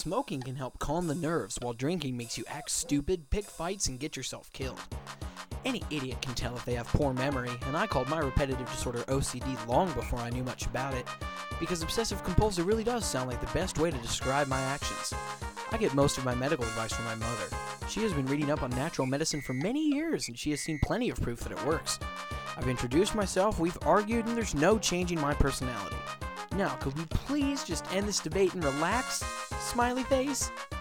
smoking can help calm the nerves, while drinking makes you act stupid, pick fights, and get yourself killed. Any idiot can tell if they have poor memory, and I called my repetitive disorder OCD long before I knew much about it, because obsessive compulsive really does sound like the best way to describe my actions. I get most of my medical advice from my mother. She has been reading up on natural medicine for many years, and she has seen plenty of proof that it works. I've introduced myself, we've argued, and there's no changing my personality. Now, could we please just end this debate and relax? Smiley face.